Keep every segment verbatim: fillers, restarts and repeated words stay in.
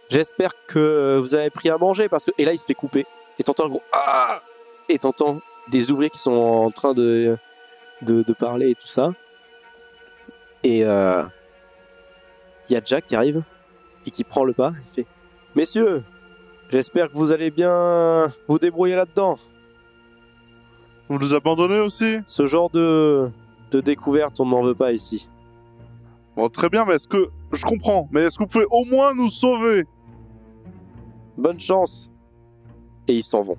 J'espère que vous avez pris à manger parce que... Et là, il se fait couper. Et t'entends un gros... Ah et t'entends des ouvriers qui sont en train de, de, de parler et tout ça. Et il euh, y a Jack qui arrive et qui prend le pas. Il fait « Messieurs, j'espère que vous allez bien vous débrouiller là-dedans. Vous nous abandonnez aussi? Ce genre de, de découverte, on n'en veut pas ici. » Bon, très bien, mais est-ce que... Je comprends, mais est-ce que vous pouvez au moins nous sauver? Bonne chance. Et ils s'en vont.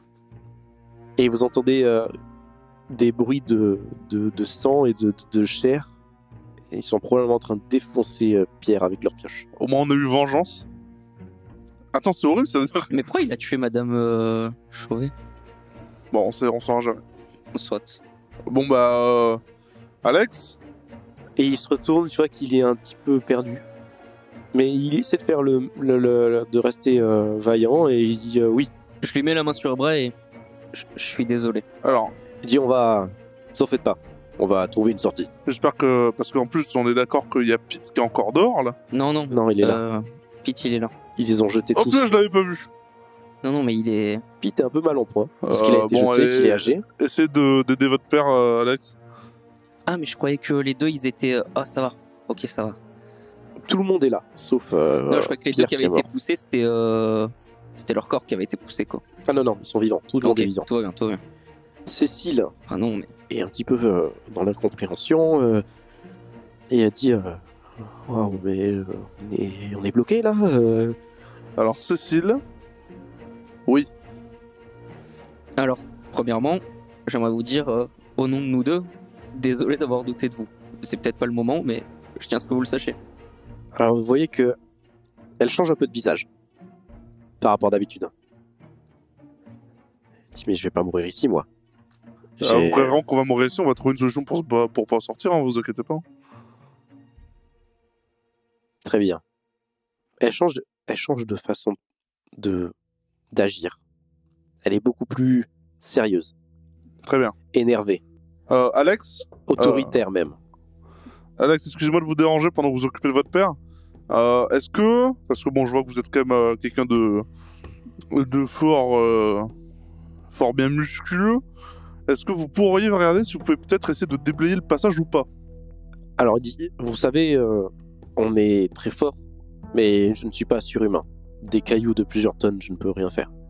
Et vous entendez euh, des bruits de, de, de sang et de, de, de chair. Et ils sont probablement en train de défoncer euh, Pierre avec leur pioche. Au moins on a eu vengeance. Attends, c'est horrible, ça veut dire... Mais pourquoi il a tué Madame euh, Chauvet? Bon, on, sait, on saura jamais. Soit. Bon bah... Euh... Alex? Et il se retourne, tu vois qu'il est un petit peu perdu. Mais il essaie de faire le, le, le de rester euh, vaillant et il dit euh, oui. Je lui mets la main sur le bras et je, je suis désolé. Alors, Il dit on va, vous en faites pas, on va trouver une sortie. j'espère que... Parce qu'en plus, on est d'accord qu'il y a Pete qui est encore dehors, là. Non, non. Non, il est là. Euh, Pete, il est là. Ils les ont jetés Hop tous. là, je l'avais pas vu. Non, non, mais il est... Pete est un peu mal en point parce qu'il a Euh, été bon, jeté, et- qu'il est âgé. Essayez de- d'aider votre père, euh, Alex. Ah, mais je croyais que les deux, ils étaient... euh, Ah, ça va. Ok, ça va. Tout le monde est là, sauf. Euh, non, je croyais que les deux Pierre qui avaient est été mort. poussés, c'était... Euh... C'était leur corps qui avait été poussé, quoi. Ah non non, ils sont vivants. Tout le monde Ok, est vivant. tout va bien, tout va bien. Cécile Ah non, mais... est un petit peu euh, dans l'incompréhension euh, et elle dit euh, waouh, mais euh, on est, on est bloqué là. euh. Alors, Cécile... Oui. Alors, premièrement, j'aimerais vous dire, euh, au nom de nous deux, désolé d'avoir douté de vous. C'est peut-être pas le moment, mais je tiens à ce que vous le sachiez. Alors vous voyez que elle change un peu de visage par rapport d'habitude. Elle dit mais je vais pas mourir ici moi. J'ai- Euh, vraiment qu'on va mourir ici, on va trouver une solution pour, se ba- pour pas sortir, hein, vous inquiétez pas. Très bien. Elle change de, elle change de façon de d'agir. Elle est beaucoup plus sérieuse, Très bien. énervée, Euh, Alex autoritaire même. Alex, excusez-moi de vous déranger pendant que vous occupez de votre père. Euh, Est-ce que... Parce que bon, je vois que vous êtes quand même euh, quelqu'un de... de fort... euh, fort bien musculeux. Est-ce que vous pourriez regarder si vous pouvez peut-être essayer de déblayer le passage ou pas? Alors, il dit, vous savez, euh, on est très fort, mais je ne suis pas surhumain. Des cailloux de plusieurs tonnes, je ne peux rien faire.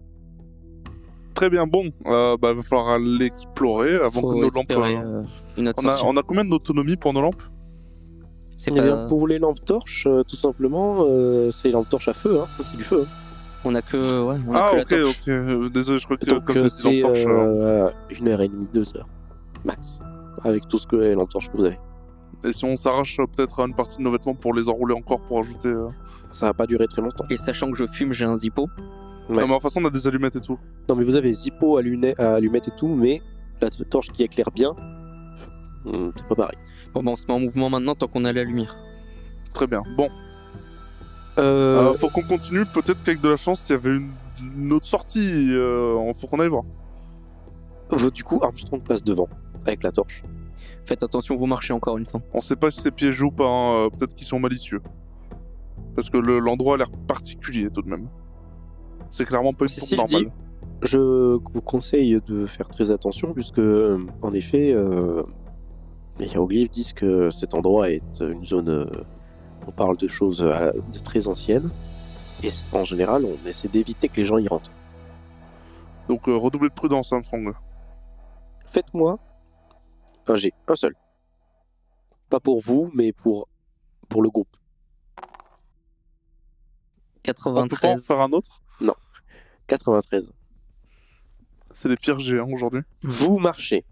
Très bien, bon. Euh, bah, va falloir l'explorer avant Faut que nos lampes... espérer euh, euh, une autre On a, sortie. on a combien d'autonomie pour nos lampes? C'est Eh pas... bien, pour les lampes torches, euh, tout simplement, euh, c'est les lampes torches à feu, hein, c'est du feu. hein. On a que... Ouais, on a Ah que la ok, torche. ok. Euh, Désolé, je crois que Donc, comme euh, t'as dit c'est lampes torches... euh, euh, une heure et demie, deux heures, max, avec tout ce que les lampes torches que vous avez. Et si on s'arrache euh, peut-être une partie de nos vêtements pour les enrouler encore pour ajouter... euh, Ça va pas durer très longtemps. Et sachant que je fume, j'ai un zippo. Ouais. Non mais en toute façon on a des allumettes et tout. Non, mais vous avez zippo, allumette, allumette et tout, mais la torche qui éclaire bien, hmm, c'est pas pareil. Bon, bah, on se met en mouvement maintenant tant qu'on a la lumière. Très bien. Bon, Euh, euh, faut qu'on continue. Peut-être qu'avec de la chance, il y avait une, une autre sortie. Euh, faut qu'on aille voir. euh, Du coup, Armstrong passe devant, avec la torche. Faites attention, vous marchez encore une fois. On sait pas si c'est piégé ou pas. Hein. euh, Peut-être qu'ils sont malicieux. Parce que le- l'endroit a l'air particulier tout de même. C'est clairement pas une Cécile tombe normale. Je vous conseille de faire très attention, puisque, euh, en effet, euh, les hiéroglyphes disent que cet endroit est une zone... euh, on parle de choses euh, de très anciennes, et c- en général, on essaie d'éviter que les gens y rentrent. Donc euh, redoublez de prudence, Armstrong. Faites-moi un G, un seul. Pas pour vous, mais pour, pour le groupe. On peut pas en quatre-vingt-treize. faire un autre. quatre-vingt-treize. C'est les pires G hein, aujourd'hui. Vous marchez.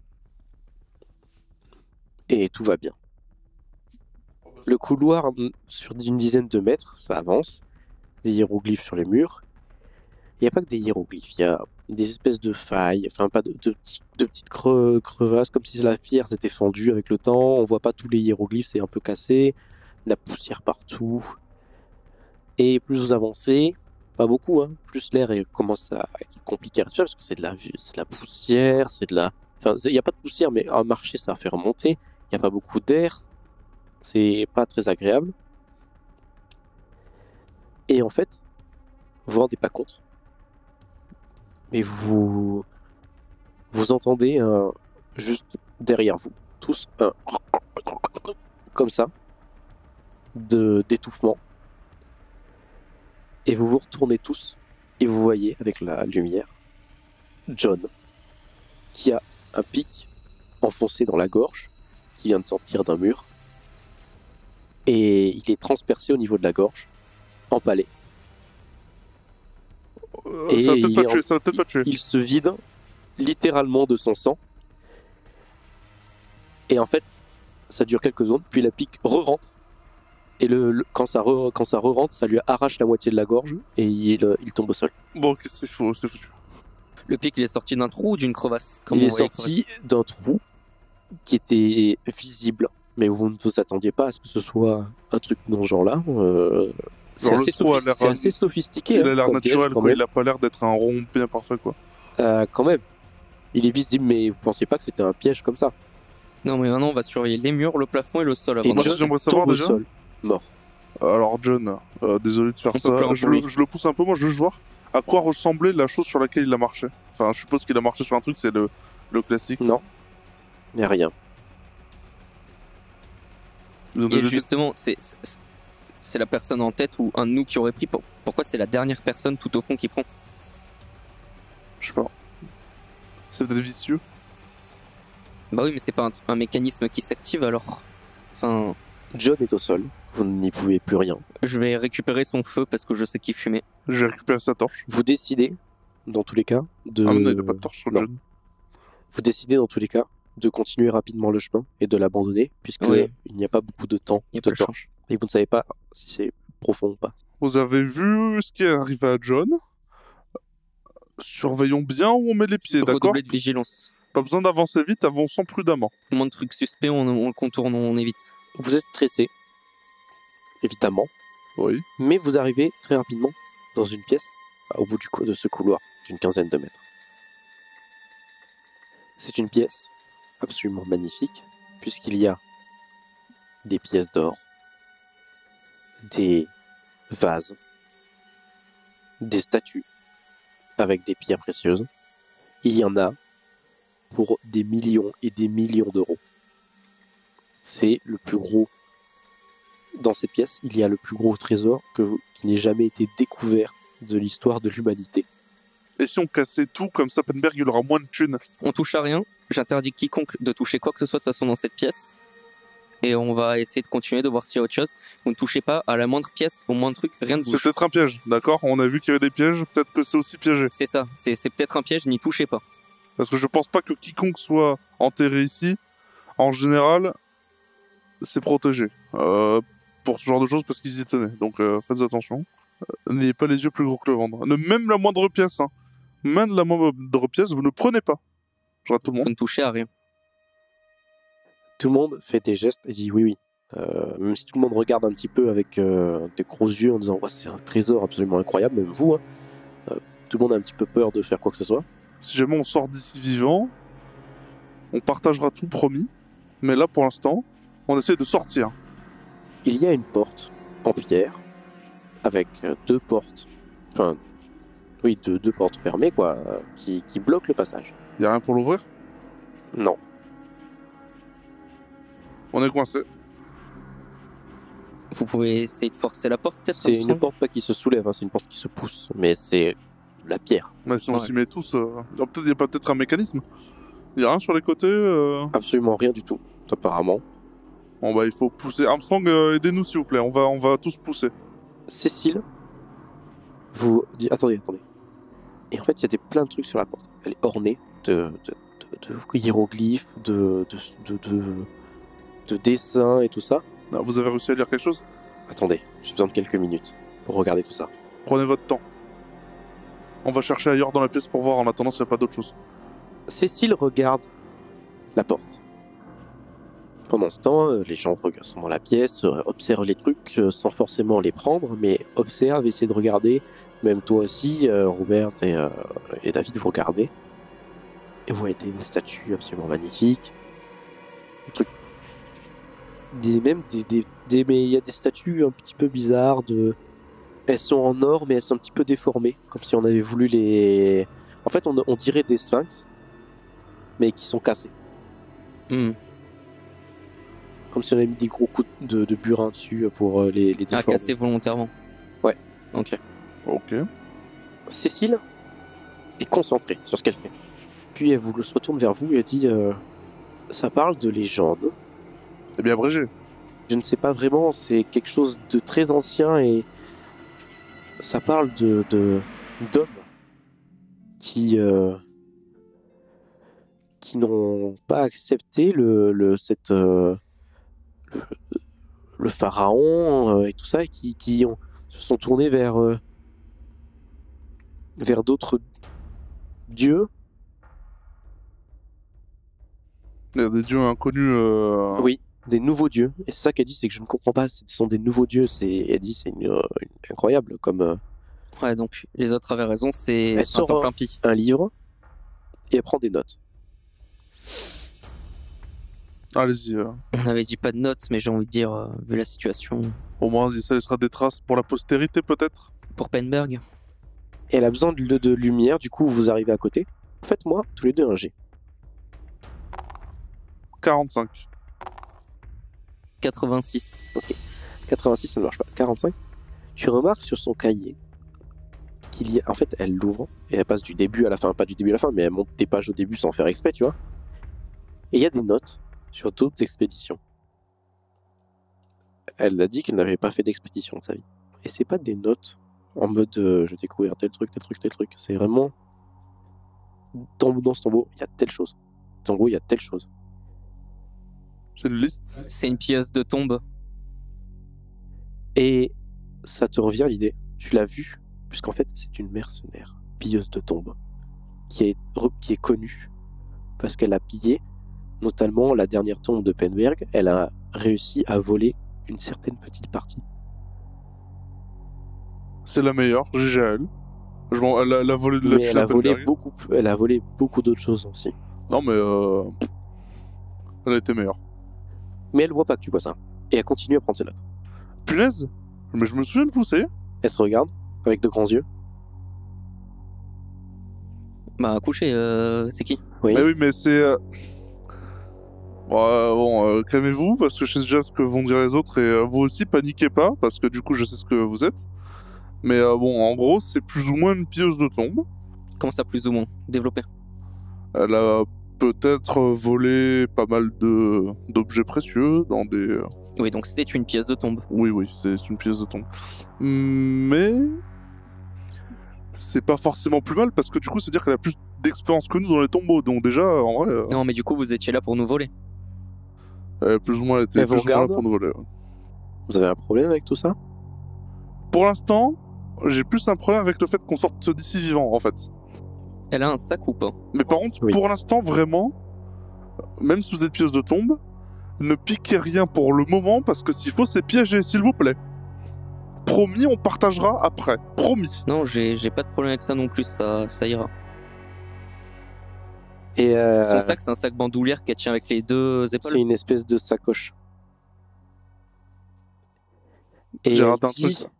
Et tout va bien. Le couloir, sur une dizaine de mètres, ça avance. Des hiéroglyphes sur les murs. Il n'y a pas que des hiéroglyphes, il y a des espèces de failles, enfin pas de, de, petits- de petites creux- crevasses, comme si la pierre s'était fendue avec le temps. On voit pas tous les hiéroglyphes, c'est un peu cassé. La poussière partout. Et plus vous avancez, pas beaucoup, hein, plus l'air est- commence à être compliqué à respirer, parce que c'est de la, c'est de la poussière, c'est de la... Enfin, il n'y a pas de poussière, mais à marcher, ça va faire remonter. Il n'y a pas beaucoup d'air. C'est pas très agréable. Et en fait, vous vous rendez pas compte, mais vous vous entendez un, juste derrière vous, tous un comme ça, de d'étouffement. Et vous vous retournez tous et vous voyez avec la lumière John qui a un pic enfoncé dans la gorge qui vient de sortir d'un mur et il est transpercé au niveau de la gorge, empalé. Euh, Et ça va peut-être il pas est en- tuer, ça va peut-être pas tuer. Il se vide littéralement de son sang. Et en fait, ça dure quelques secondes, puis la pique re-rentre. Et le, le- quand ça re- quand ça re-rentre, ça lui arrache la moitié de la gorge et il, euh, il tombe au sol. Bon, ok, c'est faux, c'est foutu. Le pic, il est sorti d'un trou ou d'une crevasse Comme il on est voyait sorti d'un trou qui était visible, mais vous ne vous attendiez pas à ce que ce soit un truc dans ce genre-là. Euh, c'est Genre, le assez, trou a sophis- l'air- c'est assez sophistiqué. Il hein, a l'air comme naturel, piège, quand quoi. même. Il a pas l'air d'être un rond bien parfait, quoi. Euh, quand même. Il est visible, mais vous pensiez pas que c'était un piège comme ça. Non, mais maintenant, on va surveiller les murs, le plafond et le sol Et avant moi, de si John j'aimerais savoir tombe au déjà. sol, mort. Alors, John, euh, désolé de faire On ça. peut plus en Je parler. le, je le pousse un peu, moi, je veux juste voir à quoi ressemblait la chose sur laquelle il a marché. Enfin, je suppose qu'il a marché sur un truc, c'est le, le classique. Non. Il n'y a rien. Vous en Et avez- justement, c'est c'est- c'est la personne en tête ou un de nous qui aurait pris. Pour- Pourquoi c'est la dernière personne tout au fond qui prend Je sais pas. C'est peut-être vicieux. Bah oui, mais c'est pas un, un mécanisme qui s'active alors. Enfin, John est au sol. Vous n'y pouvez plus rien. je vais récupérer son feu parce que je sais qu'il fumait. Je vais récupérer sa torche. Vous décidez, dans tous les cas, de... Ah, mais non, il a pas de torche sur non. John. Vous décidez, dans tous les cas, de continuer rapidement le chemin et de l'abandonner, puisque Oui. il n'y a pas beaucoup de temps Il y a de pas le choix. torche. Et vous ne savez pas si c'est profond ou pas. Vous avez vu ce qui est arrivé à John. Surveillons bien où on met les pieds, d'accord? Redoubler de vigilance. Pas besoin d'avancer vite, avançons prudemment. Le moins de trucs suspects, on, on le contourne, on évite. Vous êtes stressé, évidemment, Oui. mais vous arrivez très rapidement dans une pièce, au bout du cou- de ce couloir, d'une quinzaine de mètres. C'est une pièce absolument magnifique, puisqu'il y a des pièces d'or, des vases, des statues avec des pierres précieuses. Il y en a pour des millions et des millions d'euros. C'est le plus gros. Dans cette pièce, il y a le plus gros trésor que, qui n'ait jamais été découvert de l'histoire de l'humanité. Et si on cassait tout, comme ça, Penberg, il aura moins de thunes. On touche à rien. J'interdis quiconque de toucher quoi que ce soit de toute façon dans cette pièce. Et on va essayer de continuer de voir s'il y a autre chose. Vous ne touchez pas à la moindre pièce, au moindre truc, rien ne C'est bouge. peut-être un piège, d'accord? On a vu qu'il y avait des pièges, peut-être que c'est aussi piégé. C'est ça, c'est c'est peut-être un piège, n'y touchez pas. Parce que je pense pas que quiconque soit enterré ici, en général, c'est protégé. Euh, pour ce genre de choses, parce qu'ils y tenaient. Donc euh, faites attention. Euh, N'ayez pas les yeux plus gros que le ventre. Ne, même la moindre pièce, hein. Même la moindre pièce, vous ne prenez pas. Je rate tout le Vous monde. ne touchez à rien. Tout le monde fait des gestes et dit oui, oui. Euh, même si tout le monde regarde un petit peu avec euh, des gros yeux en disant ouais, c'est un trésor absolument incroyable, même vous, hein. Euh, tout le monde a un petit peu peur de faire quoi que ce soit. Si jamais on sort d'ici vivant, on partagera tout, promis. Mais là, pour l'instant, on essaie de sortir. Il y a une porte en pierre avec euh, deux portes, enfin, oui, deux, deux portes fermées quoi, euh, qui, qui bloquent le passage. Y a rien pour l'ouvrir? Non. On est coincé. Vous pouvez essayer de forcer la porte, peut-être C'est comme une ça porte pas qui se soulève, hein, c'est une porte qui se pousse, mais c'est la pierre. Mais si on Ouais. s'y met tous, euh... alors peut-être y a pas peut-être un mécanisme. Y a rien sur les côtés. Euh... Absolument rien du tout, apparemment. Bon bah il faut pousser. Armstrong, euh, aidez-nous s'il vous plaît. On va, on va tous pousser. Cécile vous dit attendez, attendez. Et en fait, il y a des plein de trucs sur la porte. Elle est ornée de, de, de, de hiéroglyphes, de, de, de, de, de dessins et tout ça. Non, vous avez réussi à lire quelque chose? Attendez, j'ai besoin de quelques minutes pour regarder tout ça. Prenez votre temps. On va chercher ailleurs dans la pièce pour voir en attendant s'il n'y a pas d'autre chose. Cécile regarde la porte. Pendant ce temps, euh, les gens reg- sont dans la pièce, euh, observent les trucs euh, sans forcément les prendre, mais observent, essaient de regarder. Même toi aussi, euh, Robert et, euh, et David, vous regardez. Et vous voyez des, des statues absolument magnifiques. Des trucs. Des, même des, des, des- mais il y a des statues un petit peu bizarres de, Elles sont en or, mais elles sont un petit peu déformées, comme si on avait voulu les... En fait, on, on dirait des sphinx, mais qui sont cassés. Hmm. Comme si on avait mis des gros coups de, de burin dessus pour euh, les, les Ah, déformer. cassé volontairement. Ouais. Ok. Ok. Cécile est concentrée sur ce qu'elle fait. Puis elle vous, se retourne vers vous et elle dit euh, ça parle de légende. C'est bien abrégé. Je ne sais pas vraiment, c'est quelque chose de très ancien et ça parle de de- d'hommes qui euh, qui n'ont pas accepté le, le cette euh, le, le pharaon euh, et tout ça et qui, qui ont, se sont tournés vers euh, vers d'autres dieux. Il y a des dieux inconnus. Euh... Oui, des nouveaux dieux. Et c'est ça qu'elle dit, c'est que je ne comprends pas. Ce sont des nouveaux dieux. C'est, elle dit, c'est une, euh, une- incroyable comme euh, Ouais, donc les autres avaient raison, c'est Elle c'est un sort temple un- impie. un livre et elle prend des notes. Allez-y. euh. On avait dit pas de notes, mais j'ai envie de dire, euh, vu la situation, Au moins, ça laissera des traces pour la postérité, peut-être. pour Penberg. Et elle a besoin de, de lumière. Du coup, vous arrivez à côté. Faites-moi tous les deux un G. quarante-cinq. quatre-vingt-six. quatre-vingt-six, ça ne marche pas. quarante-cinq. Tu remarques sur son cahier qu'il y a. En fait, elle l'ouvre et elle passe du début à la fin. Pas du début à la fin, mais elle monte des pages au début sans faire exprès, tu vois. Et il y a des notes sur d'autres expéditions. Elle a dit qu'elle n'avait pas fait d'expédition de sa vie. Et c'est pas des notes en mode euh, je découvre tel truc, tel truc, tel truc. C'est vraiment dans, dans ce tombeau, il y a telle chose. Dans ce tombeau, il y a telle chose. C'est une liste. C'est une pieuse de tombe. Et ça te revient l'idée. Tu l'as vu, puisqu'en fait, c'est une mercenaire, pilleuse de tombes, qui est, re- qui est connue parce qu'elle a pillé, notamment la dernière tombe de Penberg. Elle a réussi à voler une certaine petite partie. C'est la meilleure. G G à elle. Je m'en- elle, a, elle a volé de la Mais elle a volé beaucoup, plus- elle a volé beaucoup d'autres choses aussi. Non, mais euh... elle a été meilleure. Mais elle voit pas que tu vois ça. Et elle continue à prendre ses notes. Punaise. Mais je me souviens de vous, ça y est. Elle se regarde avec de grands yeux. Bah, couché, euh, c'est qui? Oui. Mais oui, mais c'est. euh, Ouais, bon, euh, calmez-vous, parce que je sais déjà ce que vont dire les autres, et euh, vous aussi, paniquez pas, parce que du coup, je sais ce que vous êtes. Mais euh, bon, en gros, c'est plus ou moins une pilleuse de tombe. Comment ça, plus ou moins? Développé. Elle a peut-être volé pas mal de d'objets précieux dans des. euh, Oui, donc c'est une pièce de tombe. Oui, oui, c'est une pièce de tombe. Mais. C'est pas forcément plus mal, parce que du coup, c'est dire qu'elle a plus d'expérience que nous dans les tombeaux, donc déjà, en vrai. euh, Non, mais du coup, vous étiez là pour nous voler. elle, plus ou moins, elle était Elle vous plus ou moins là regarde pour nous voler. ouais. Vous avez un problème avec tout ça? Pour l'instant, j'ai plus un problème avec le fait qu'on sorte d'ici vivant, en fait. Elle a un sac ou pas? Mais par contre, Oui. pour l'instant, vraiment, même si vous êtes pieuse de tombe, ne piquez rien pour le moment, parce que s'il faut, c'est piégé, s'il vous plaît. Promis, on partagera après. Promis. Non, j'ai j'ai pas de problème avec ça non plus, ça, ça ira. Et euh, Son sac, c'est un sac bandoulière qu'elle tient avec les deux épaules. c'est une espèce de sacoche. Et J'ai elle raté un dit, truc.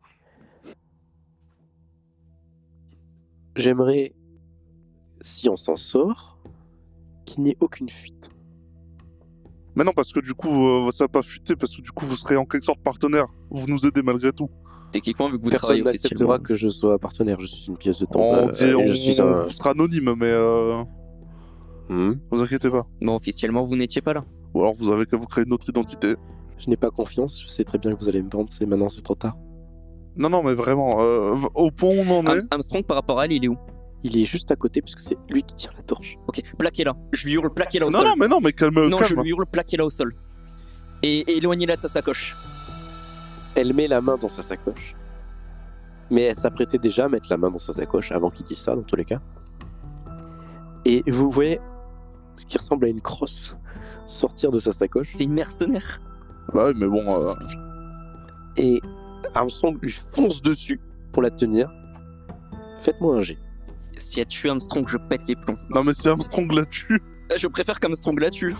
j'aimerais, si on s'en sort, qu'il n'y ait aucune fuite. Mais non, parce que du coup, euh, ça va pas fuiter, parce que du coup, vous serez en quelque sorte partenaire. Vous nous aidez malgré tout. Techniquement, vu que vous Personne travaillez officiellement. n'acceptera que je sois partenaire. Je suis une pièce de tombe. on euh, dit, et on, je suis on un... sera anonyme, mais euh, Hmm. vous inquiétez pas. Bon, officiellement, vous n'étiez pas là. Ou alors, vous avez qu'à vous créer une autre identité. Je n'ai pas confiance. Je sais très bien que vous allez me vendre. C'est maintenant, c'est trop tard. Non, non, mais vraiment, euh, au point où on en Am- est, Armstrong, par rapport à elle, il est où? Il est juste à côté puisque c'est lui qui tire la torche. Ok, plaquez-la. Je lui hurle, plaquez-la au non, sol. non, mais non, mais calme, Non, je calme. lui hurle, plaquez-la au sol. Et, et éloignez-la de sa sacoche. Elle met la main dans sa sacoche. Mais elle s'apprêtait déjà à mettre la main dans sa sacoche avant qu'il dise ça, dans tous les cas. Et vous voyez ce qui ressemble à une crosse sortir de sa sacoche. C'est une mercenaire. Bah oui, mais bon, euh, Et Armstrong lui fonce dessus pour la tenir. Faites-moi un G. Si elle tue Armstrong, je pète les plombs. non, mais si Armstrong la tue, Euh, Je préfère qu'Armstrong la tue.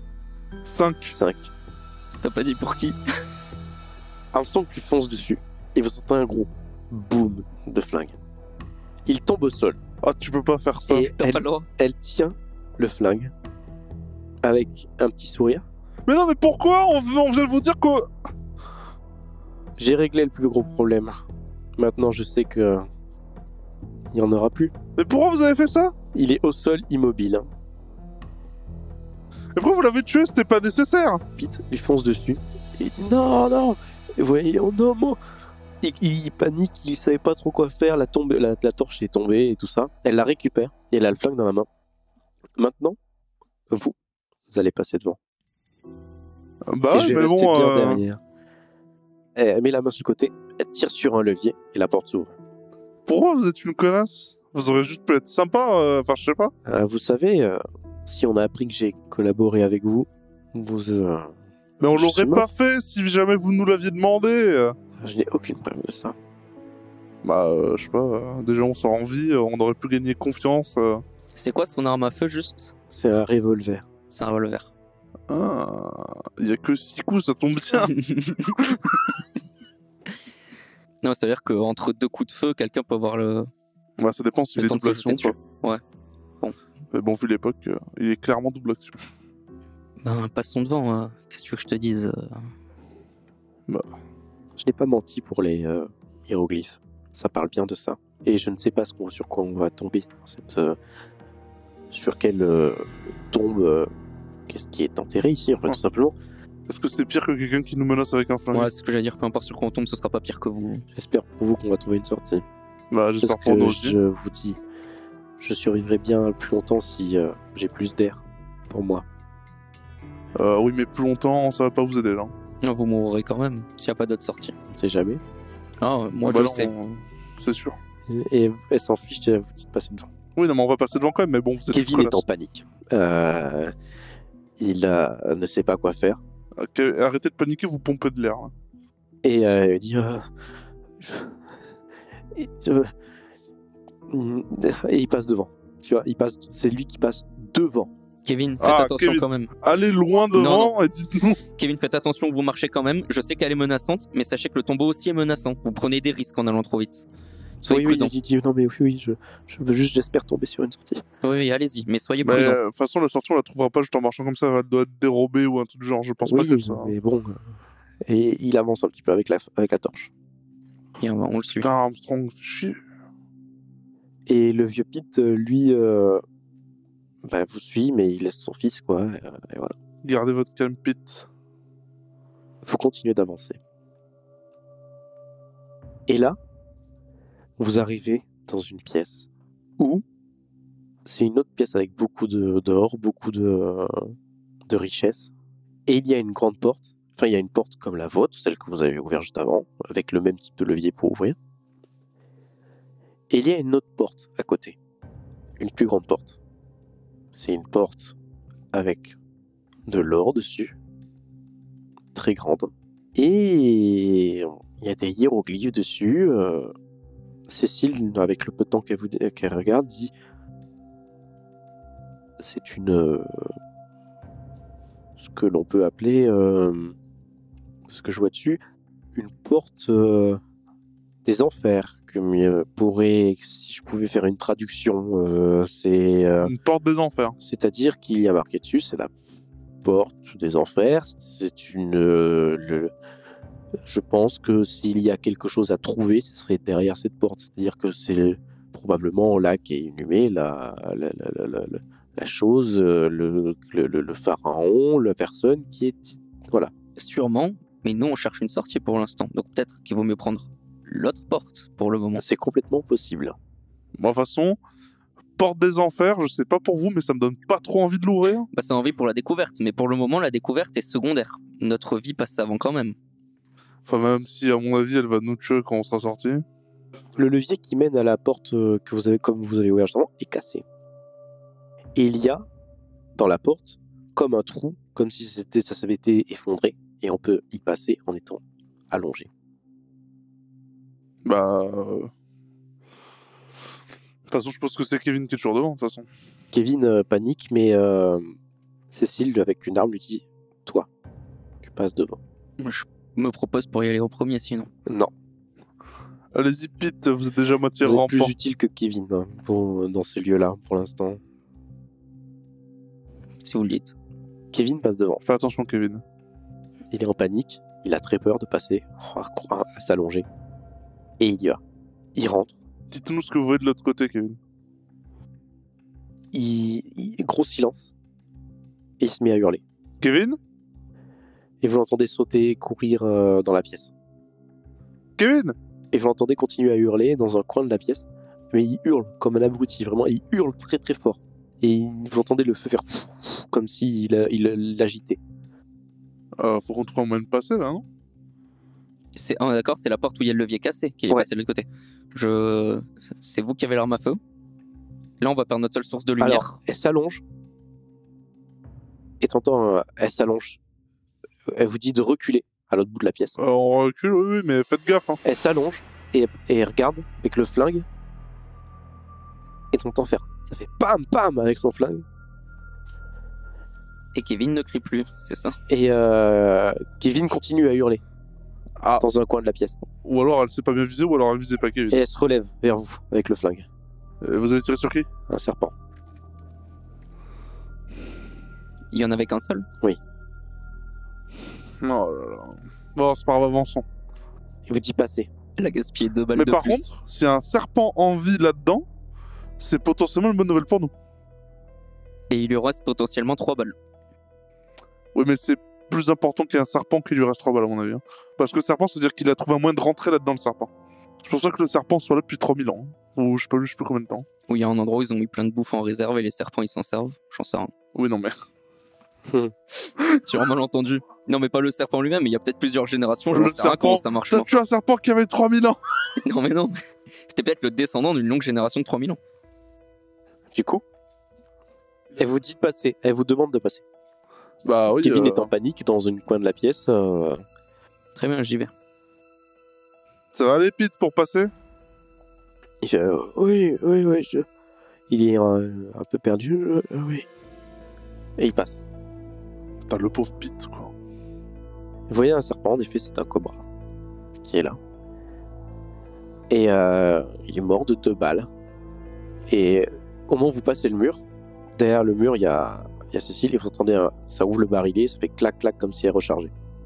cinq. cinq. T'as pas dit pour qui? Armstrong lui fonce dessus. et vous sentez un gros boom de flingue. Il tombe au sol. Ah, tu peux pas faire ça. Et T'as elle, pas le droit. elle tient le flingue avec un petit sourire. Mais non, mais pourquoi on, v- on vient de vous dire que... J'ai réglé le plus gros problème. Maintenant, je sais que il y en aura plus. Mais pourquoi vous avez fait ça? Il est au sol, immobile. Et pourquoi vous l'avez tué? C'était pas nécessaire. Pete lui fonce dessus. Et il dit non, non. Et vous voyez, il est en homo. Il, il panique, il savait pas trop quoi faire. La, tombe, la, la torche est tombée et tout ça. Elle la récupère et elle a le flingue dans la main. Maintenant, vous, vous allez passer devant. Bah et ouais, je vais mais rester bon... bien euh, derrière. Elle met la main sur le côté, elle tire sur un levier et la porte s'ouvre. Pourquoi vous êtes une connasse? Vous aurez juste pu être sympa, euh, enfin je sais pas. Euh, vous savez, euh, si on a appris que j'ai collaboré avec vous, vous, euh, Mais on Je suis l'aurait mort. pas fait si jamais vous nous l'aviez demandé. euh. je n'ai aucune preuve de ça. Bah euh, je sais pas, euh, déjà on sort en vie, euh, on aurait pu gagner confiance. euh. C'est quoi son arme à feu juste? C'est un revolver. C'est un revolver. Ah, il y a que six coups, ça tombe bien. Non, ça veut dire qu'entre deux coups de feu, quelqu'un peut avoir le, Bah ça dépend s'il le est temps de double se action jeter ou pas. dessus. Ouais. Mais bon, vu l'époque, euh, il est clairement double action. Ben, passons devant. euh, Qu'est-ce que tu veux que je te dise euh Je n'ai pas menti pour les euh, hiéroglyphes. Ça parle bien de ça. Et je ne sais pas ce qu'on- sur quoi on va tomber. Dans cette, euh, sur quelle euh, tombe. euh, Qu'est-ce qui est enterré ici, en fait, Ouais. tout simplement. Est-ce que c'est pire que quelqu'un qui nous menace avec un flingue? Ouais, c'est ce que j'allais dire. Peu importe sur quoi on tombe, ce sera pas pire que vous. J'espère pour vous qu'on va trouver une sortie. Bah Parce j'espère pour que nous aussi. je vous dis, je survivrai bien plus longtemps si euh, j'ai plus d'air pour moi. Euh, oui, mais plus longtemps, ça va pas vous aider là. Non, vous mourrez quand même s'il n'y a pas d'autre sortie. On ne sait jamais. Ah, euh, moi Bah je non, sais. on- C'est sûr. Et, et elle s'en fiche, vous dites passer devant. Oui, non, mais on va passer devant quand même, mais bon, vous êtes Kevin une est en connasse. panique. Euh, il euh, ne sait pas quoi faire. Ok, arrêtez de paniquer, vous pompez de l'air. hein. Et euh, il dit... euh, je- et, euh, et il passe devant. Tu vois, il passe, c'est lui qui passe devant. Kevin, faites Ah, attention Kevin. quand même. Allez loin devant et dites-nous. Kevin, faites attention où vous marchez quand même. Je sais qu'elle est menaçante, mais sachez que le tombeau aussi est menaçant. Vous prenez des risques en allant trop vite. Soyez oui, oui, prudents. il dit, non mais oui, oui, je, je veux juste, j'espère tomber sur une sortie. Oui, oui, allez-y, mais soyez Mais prudents. euh, de toute façon, la sortie, on la trouvera pas juste en marchant comme ça. Elle doit être dérobée ou un truc du genre. Je pense oui, pas que ça. mais bon. euh, Et il avance un petit peu avec la, avec la torche. Bien, bah, on le suit. Putain, Armstrong, fait chier. Et le vieux Pete, euh, lui, euh, bah, vous suit, mais il laisse son fils, quoi. Et, euh, et voilà. Gardez votre calme, Pete. Faut continuer d'avancer. Et là, vous arrivez dans une pièce où c'est une autre pièce avec beaucoup de d'or, beaucoup de, euh, de richesses. Et il y a une grande porte. Enfin, il y a une porte comme la vôtre, celle que vous avez ouverte juste avant, avec le même type de levier pour ouvrir. Et il y a une autre porte à côté. Une plus grande porte. C'est une porte avec de l'or dessus. Très grande. Et il y a des hiéroglyphes dessus. euh, Cécile, avec le peu de temps qu'elle vous- qu'elle regarde, dit c'est une euh, ce que l'on peut appeler euh, ce que je vois dessus une porte euh, des enfers que euh, pourrait, si je pouvais faire une traduction, euh, c'est euh, Une porte des enfers. c'est-à-dire qu'il y a marqué dessus, c'est la porte des enfers. C'est une. euh, le- je pense que s'il y a quelque chose à trouver, ce serait derrière cette porte. C'est-à-dire que c'est probablement là qu'est inhumée la, la, la, la, la, la- la chose, euh, le, le, le- le pharaon, la personne qui est. Voilà. Sûrement, mais nous on cherche une sortie pour l'instant. Donc peut-être qu'il vaut mieux prendre l'autre porte pour le moment. C'est complètement possible. Bon, de toute façon, porte des enfers, je sais pas pour vous, mais ça me donne pas trop envie de l'ouvrir. Bah, c'est envie pour la découverte, mais pour le moment la découverte est secondaire. Notre vie passe avant quand même. Enfin, même si, à mon avis, elle va nous tuer quand on sera sorti. Le levier qui mène à la porte euh, que vous avez, comme vous avez ouvert justement, est cassé. Et il y a dans la porte comme un trou, comme si c'était, ça s'avait été effondré, et on peut y passer en étant allongé. Bah. euh, De toute façon, je pense que c'est Kevin qui est toujours devant, de toute façon. Kevin euh, panique, mais euh, Cécile, avec une arme, lui dit « Toi, tu passes devant. Moi, je me propose pour y aller au premier sinon. » Non. Allez-y, Pete, vous êtes déjà à moitié Vous êtes rampant. plus utile que Kevin hein, pour, dans ce lieu-là, pour l'instant. Si vous le dites. Kevin passe devant. Fais attention, Kevin. Il est en panique. Il a très peur de passer, à, à s'allonger. Et il y va. Il rentre. Dites-nous ce que vous voyez de l'autre côté, Kevin. Il, il- Gros silence. Et il se met à hurler. Kevin Et vous l'entendez sauter, courir euh, dans la pièce. Kevin Et vous l'entendez continuer à hurler dans un coin de la pièce. Mais il hurle comme un abruti, vraiment. Il hurle très très fort. Et vous entendez le feu faire fou, fou, comme s'il il, il l'agitait. euh, Faut qu'on trouve un moyen de passer, là, non? C'est ah, d'accord, c'est la porte où il y a le levier cassé qui est Ouais. passé de l'autre côté. Je, c'est vous qui avez l'arme à feu. Là, on va perdre notre seule source de lumière. Alors, elle s'allonge. Et t'entends, euh, elle s'allonge. Elle vous dit de reculer à l'autre bout de la pièce. Euh, on recule, oui, oui, mais faites gaffe, hein. Elle s'allonge et, et elle regarde avec le flingue. Et t'entends faire. Ça fait pam pam avec son flingue. Et Kevin ne crie plus, c'est ça. Et euh, Kevin continue à hurler Ah, dans un coin de la pièce. ou alors elle s'est pas bien visée, ou alors elle visait pas Kevin. Et elle se relève vers vous avec le flingue. Euh, vous avez tiré sur qui? Un serpent. Il y en avait qu'un seul. Non, oh là là. Bon, c'est pas grave, avançons. Il vous dit passer. Elle a gaspillé deux balles Mais de par plus. contre, s'il y a un serpent en vie là-dedans, c'est potentiellement une bonne nouvelle pour nous. Et il lui reste potentiellement trois balles. Oui, mais c'est plus important qu'il y ait un serpent qu'il lui reste trois balles, à mon avis. hein. Parce que le serpent, ça veut dire qu'il a trouvé un moyen de rentrer là-dedans, le serpent. Je pense pas que le serpent soit là depuis trois mille ans. hein. Ou je sais pas, je sais plus combien de temps. Où il y a un endroit où ils ont mis plein de bouffe en réserve et les serpents ils s'en servent. J'en sais rien. Oui, non, mais. Tu as mal entendu. Non, mais pas le serpent lui-même, mais il y a peut-être plusieurs générations. Le J'en sais rien serpent, comment ça marche. T'as moi. tué un serpent qui avait trois mille ans. Non, mais non. C'était peut-être le descendant d'une longue génération de trois mille ans. Du coup, elle vous dit de passer. Elle vous demande de passer. Bah oui. Kevin euh, est en panique dans une coin de la pièce. euh, Très bien, j'y vais. Ça va aller, Pete, pour passer? Il fait euh, oui, oui, oui. Je... Il est euh, un peu perdu. euh, oui. Et il passe. T'as le pauvre Pete, quoi. Vous voyez un serpent, en effet, c'est un cobra qui est là. Et euh, il est mort de deux balles. Et au moment où vous passez le mur, derrière le mur, il y a, il y a Cécile, et vous entendez, un- ça ouvre le barillet, ça fait clac-clac comme si elle rechargeait.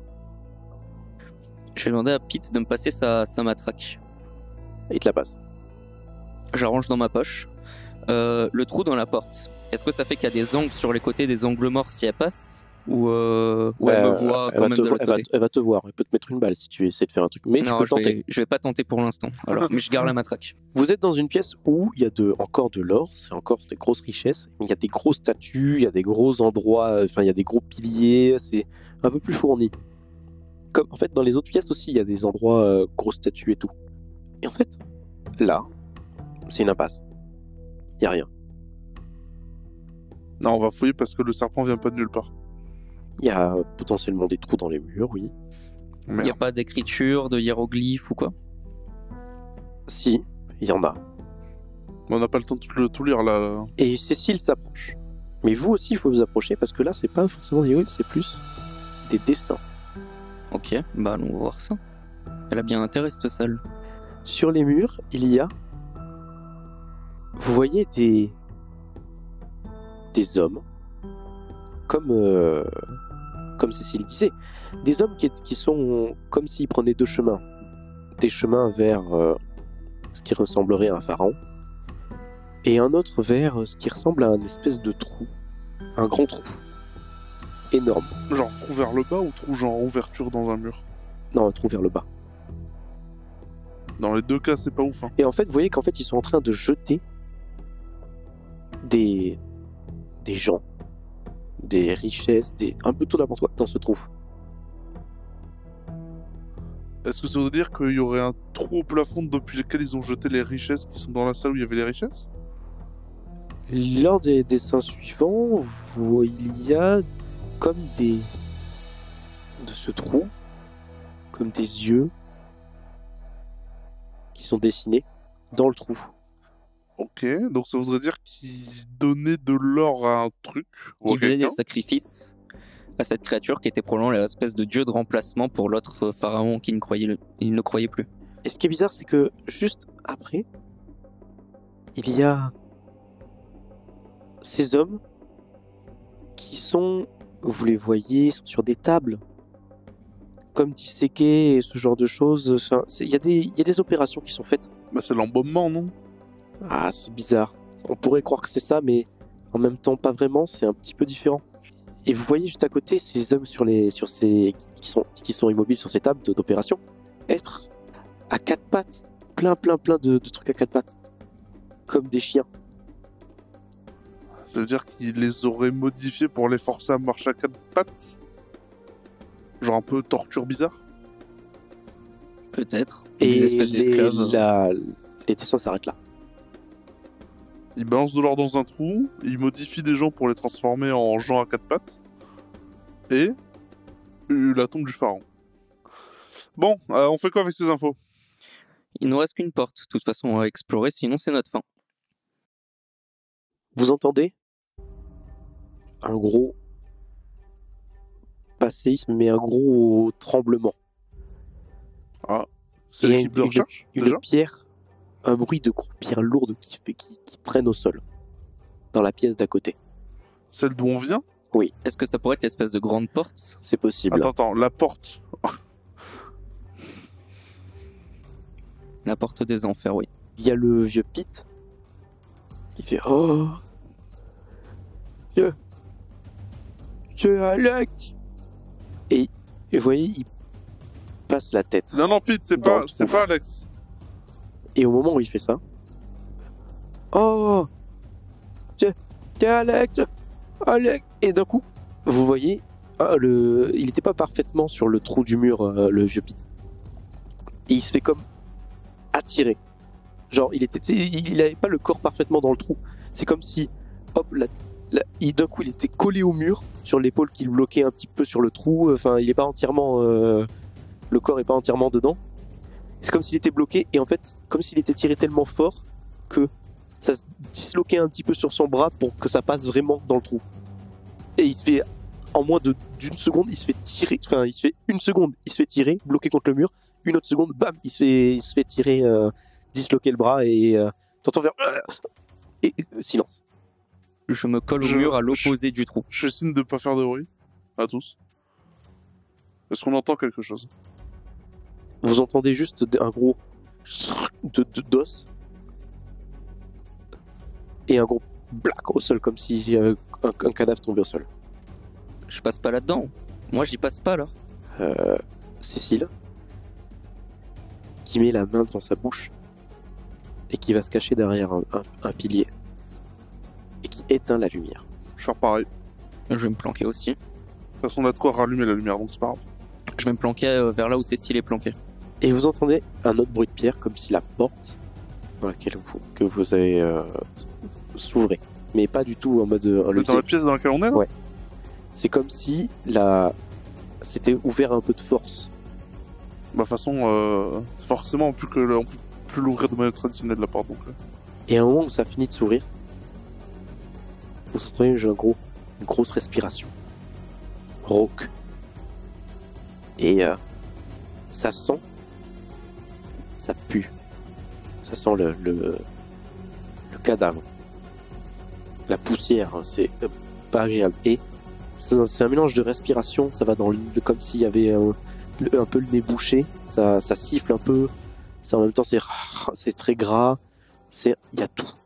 Je vais demander à Pete de me passer sa, sa matraque. Et il te la passe. J'arrange dans ma poche. Euh, le trou dans la porte, est-ce que ça fait qu'il y a des angles sur les côtés, des angles morts si elle passe? Ou, euh, ou elle me Euh, voit elle quand va même te de vo- l'autre elle, va, côté? elle va te voir, elle peut te mettre une balle si tu essaies de faire un truc. Mais tu Non, peux je tenter. vais, je vais pas tenter pour l'instant. Alors, mais je garde la matraque. Vous êtes dans une pièce où il y a de, encore de l'or, c'est encore des grosses richesses, mais il y a des grosses statues, il y a des gros endroits, enfin il y a des gros piliers, c'est un peu plus fourni. Comme en fait dans les autres pièces aussi, il y a des endroits euh, grosses statues et tout. Et en fait, là, c'est une impasse. Il y a rien. Non, on va fouiller parce que le serpent vient pas de nulle part. Il y a potentiellement des trous dans les murs, oui. Il n'y a Merde. pas d'écriture, de hiéroglyphes ou quoi? Si, il y en a. Mais on n'a pas le temps de tout, le- tout lire, là. là. Et Cécile s'approche. Mais vous aussi, il faut vous approcher parce que là, c'est pas forcément des hiéroglyphes, c'est plus des dessins. Ok, bah allons voir ça. Elle a bien intérêt cette salle. Sur les murs, il y a. Vous voyez des. des hommes. Comme. euh, Comme Cécile disait. Des hommes qui, qui sont comme s'ils prenaient deux chemins. Des chemins vers euh, ce qui ressemblerait à un pharaon. Et un autre vers ce qui ressemble à un espèce de trou. Un grand trou. Énorme. Genre trou vers le bas ou trou genre ouverture dans un mur? Non, un trou vers le bas. Dans les deux cas, c'est pas ouf. Hein. Et en fait, vous voyez qu'en fait, ils sont en train de jeter des, des gens, des richesses, des... un peu tout n'importe quoi dans ce trou. Est-ce que ça veut dire qu'il y aurait un trou au plafond depuis lequel ils ont jeté les richesses qui sont dans la salle où il y avait les richesses? Lors des dessins suivants, vous- il y a comme des... de ce trou, comme des yeux qui sont dessinés dans le trou. Ok, donc ça voudrait dire qu'ils donnaient de l'or à un truc ou à Il faisait quelqu'un. des sacrifices à cette créature qui était probablement l'espèce de dieu de remplacement pour l'autre pharaon qui ne croyait, le- il ne croyait plus. Et ce qui est bizarre, c'est que juste après, il y a ces hommes qui sont, vous les voyez, sont sur des tables, comme disséqués et ce genre de choses. Enfin, il y, a des- il y a des opérations qui sont faites. Bah, c'est l'embaumement, non? Ah, c'est bizarre. On pourrait croire que c'est ça, mais en même temps, pas vraiment. C'est un petit peu différent. Et vous voyez juste à côté ces hommes sur les, sur ces, qui sont, qui sont immobiles sur ces tables de- d'opération, être à quatre pattes, plein, plein, plein de, de trucs à quatre pattes, comme des chiens. Ça veut dire qu'il les aurait modifiés pour les forcer à marcher à quatre pattes? Genre un peu torture bizarre? Peut-être. Et Des espèces les, d'esclaves. la- les dessins s'arrêtent là. Ils balancent de l'or dans un trou, ils modifient des gens pour les transformer en gens à quatre pattes, et euh, la tombe du pharaon. Bon, euh, on fait quoi avec ces infos? Il nous reste qu'une porte, de toute façon, à explorer, sinon c'est notre fin. Vous entendez un gros, pas séisme, mais un gros tremblement. C'est Il y a l'équipe une- de une- recherche, Une déjà? pierre, un bruit de gros pierres lourdes qui, fait- qui, qui traîne au sol, dans la pièce d'à côté. Celle d'où on vient? Est-ce que ça pourrait être l'espèce de grande porte? C'est possible. Attends, attends, la porte. La porte des enfers, oui. Il y a le vieux Pete qui fait Oh Dieu Dieu Alex et, et vous voyez, il passe la tête. Non, non, Pete, c'est Dans pas, le c'est trou. pas Alex. Et au moment où il fait ça, Oh Dieu, Dieu Alex Alex Et d'un coup, vous voyez, ah, le... il n'était pas parfaitement sur le trou du mur, euh, le vieux Pete. Et il se fait comme attiré. Genre, il était, il avait pas le corps parfaitement dans le trou. C'est comme si, hop, la, la- il- d'un coup, il était collé au mur, sur l'épaule qui le bloquait un petit peu sur le trou. Enfin, il est pas entièrement, euh, le corps est pas entièrement dedans. C'est comme s'il était bloqué et en fait, comme s'il était tiré tellement fort que ça se disloquait un petit peu sur son bras pour que ça passe vraiment dans le trou. Et il se fait, en moins de d'une seconde, il se fait tirer. Enfin, il se fait une seconde, il se fait tirer, bloqué contre le mur. Une autre seconde, bam, il se fait, il se fait tirer, euh, disloquer le bras et euh, t'entends faire et euh, silence. Je me colle au Je- mur à l'opposé du trou. Je fais signe de pas faire de bruit. À tous. Est-ce qu'on entend quelque chose? Vous entendez juste un gros de de- d'os et un gros black au sol comme si y avait un, un cadavre tombé au sol. Je passe pas là-dedans. Moi, j'y passe pas, là. Euh, Cécile qui met la main devant sa bouche et qui va se cacher derrière un, un- un pilier et qui éteint la lumière. Je vais faire pareil. Je vais me planquer aussi. De toute façon, on a de quoi rallumer la lumière, donc c'est pas grave. Je vais me planquer euh, vers là où Cécile est planquée. Et vous entendez un autre bruit de pierre comme si la porte dans laquelle vous, que vous avez euh, s'ouvrait, mais pas du tout en mode euh, un Dans levier. la pièce dans laquelle on est, là? Ouais. C'est comme si la c'était ouvert un peu de force. Bah, de toute façon, euh, forcément, plus que le- on peut plus l'ouvrir de manière traditionnelle, la porte, donc. euh. Et à un moment où ça finit de s'ouvrir, vous entendez un gros, une grosse respiration, rauque, et euh, ça sent, ça pue, ça sent le le, le cadavre, la poussière, hein, c'est euh, pas agréable. Et c'est un, c'est un mélange de respiration, ça va dans le, comme s'il y avait un, le- un peu le nez bouché, ça, ça siffle un peu, ça en même temps c'est c'est très gras, c'est il y a tout.